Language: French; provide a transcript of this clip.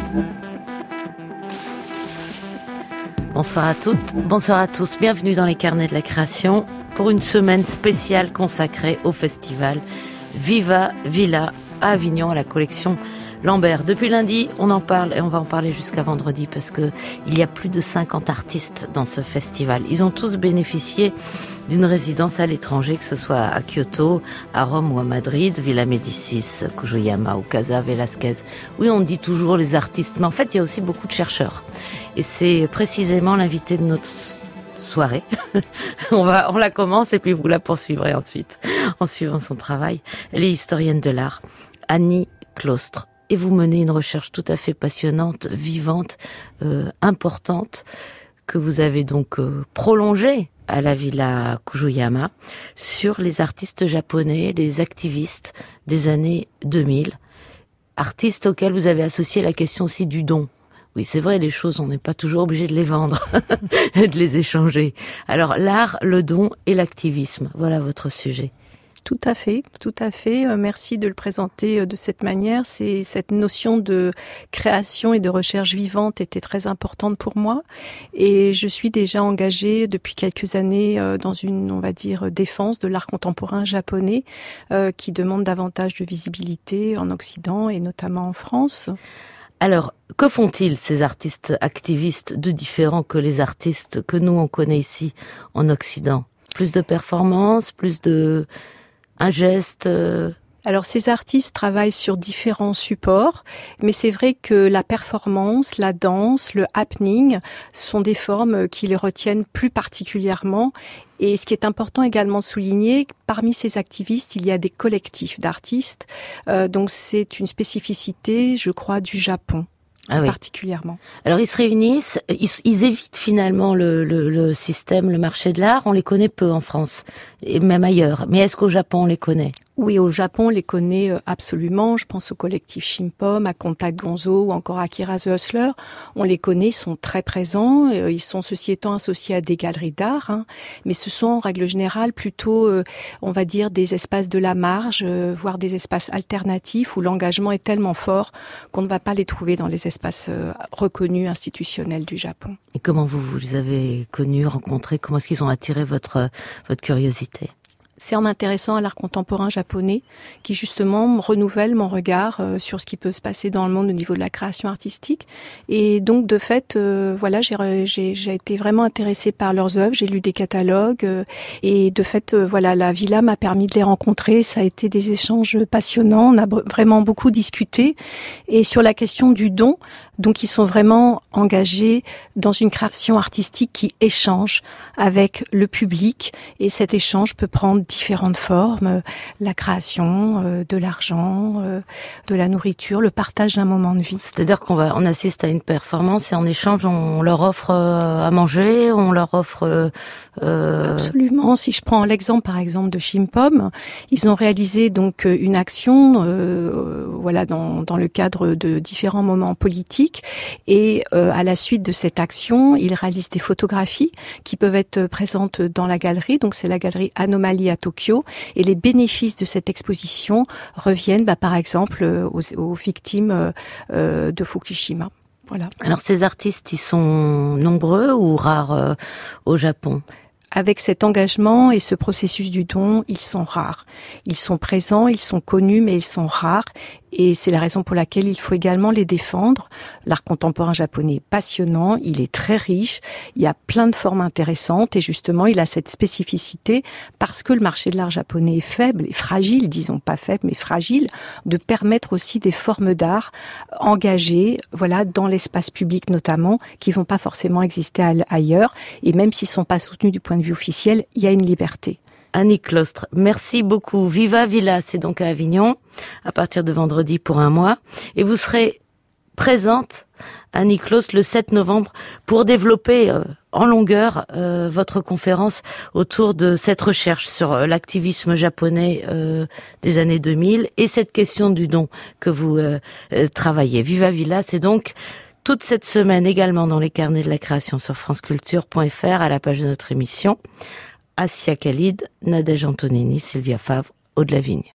Bonsoir à toutes, bonsoir à tous. Bienvenue dans les carnets de la création pour une semaine spéciale consacrée au festival Viva Villa à Avignon, à la collection Lambert. Depuis lundi, on en parle et on va en parler jusqu'à vendredi parce que il y a plus de 50 artistes dans ce festival. Ils ont tous bénéficié d'une résidence à l'étranger, que ce soit à Kyoto, à Rome ou à Madrid, Villa Médicis, Kujuyama ou Casa Velasquez. Oui, on dit toujours les artistes, mais en fait, il y a aussi beaucoup de chercheurs. Et c'est précisément l'invité de notre soirée. On la commence et puis vous la poursuivrez ensuite en suivant son travail. Elle est historienne de l'art, Annie Claustre. Et vous menez une recherche tout à fait passionnante, vivante, importante, que vous avez donc prolongée à la Villa Kujuyama sur les artistes japonais, les activistes des années 2000. Artistes auxquels vous avez associé la question aussi du don. Oui, c'est vrai, les choses, on n'est pas toujours obligé de les vendre et de les échanger. Alors, l'art, le don et l'activisme, voilà votre sujet. Tout à fait, tout à fait. Merci de le présenter de cette manière. C'est cette notion de création et de recherche vivante était très importante pour moi. Et je suis déjà engagée depuis quelques années dans une, on va dire, défense de l'art contemporain japonais qui demande davantage de visibilité en Occident et notamment en France. Alors, que font-ils, ces artistes activistes, de différents que les artistes que nous, on connaît ici, en Occident? Plus de performances, plus de... un geste... Alors, ces artistes travaillent sur différents supports, mais c'est vrai que la performance, la danse, le happening sont des formes qui les retiennent plus particulièrement. Et ce qui est important également de souligner, parmi ces activistes, il y a des collectifs d'artistes. Donc, c'est une spécificité, je crois, du Japon. Ah oui. Particulièrement. Alors ils se réunissent, ils évitent finalement le système, le marché de l'art. On les connaît peu en France, et même ailleurs. Mais est-ce qu'au Japon on les connaît? Oui, au Japon, on les connaît absolument. Je pense au collectif Shimpom, à Contact Gonzo ou encore à Akira the Hustler. On les connaît, ils sont très présents. Ils sont, ceci étant, associés à des galeries d'art. Hein. Mais ce sont, en règle générale, plutôt, on va dire, des espaces de la marge, voire des espaces alternatifs où l'engagement est tellement fort qu'on ne va pas les trouver dans les espaces reconnus, institutionnels du Japon. Et comment vous les avez connus, rencontrés? Comment est-ce qu'ils ont attiré votre curiosité? C'est en m'intéressant à l'art contemporain japonais qui justement renouvelle mon regard sur ce qui peut se passer dans le monde au niveau de la création artistique. Et donc de fait, voilà, j'ai été vraiment intéressée par leurs œuvres. J'ai lu des catalogues et de fait, voilà, la villa m'a permis de les rencontrer. Ça a été des échanges passionnants. On a vraiment beaucoup discuté. Et sur la question du don, donc ils sont vraiment engagés dans une création artistique qui échange avec le public. Et cet échange peut prendre différentes formes, la création, de l'argent, de la nourriture, le partage d'un moment de vie. C'est-à-dire on assiste à une performance et en échange on leur offre à manger, on leur offre... Absolument. Si je prends l'exemple par exemple de Shimpom, ils ont réalisé donc une action, voilà, dans le cadre de différents moments politiques et à la suite de cette action, ils réalisent des photographies qui peuvent être présentes dans la galerie. Donc c'est la galerie Anomalie à Tokyo et les bénéfices de cette exposition reviennent par exemple aux victimes de Fukushima. Voilà. Alors ces artistes, ils sont nombreux ou rares au Japon? Avec cet engagement et ce processus du don, ils sont rares. Ils sont présents, ils sont connus, mais ils sont rares. Et c'est la raison pour laquelle il faut également les défendre. L'art contemporain japonais est passionnant, il est très riche, il y a plein de formes intéressantes et justement il a cette spécificité parce que le marché de l'art japonais est faible et fragile, disons pas faible mais fragile, de permettre aussi des formes d'art engagées, voilà, dans l'espace public notamment, qui vont pas forcément exister ailleurs et même s'ils sont pas soutenus du point de vue officiel, il y a une liberté. Annie Claustre, merci beaucoup. Viva Villa, c'est donc à Avignon, à partir de vendredi pour un mois. Et vous serez présente, Annie Claustre, le 7 novembre, pour développer en longueur votre conférence autour de cette recherche sur l'activisme japonais des années 2000 et cette question du don que vous travaillez. Viva Villa, c'est donc toute cette semaine également dans les carnets de la création sur franceculture.fr à la page de notre émission. Assia Khalid, Nadège Antonini, Sylvia Favre, Aude Lavigne.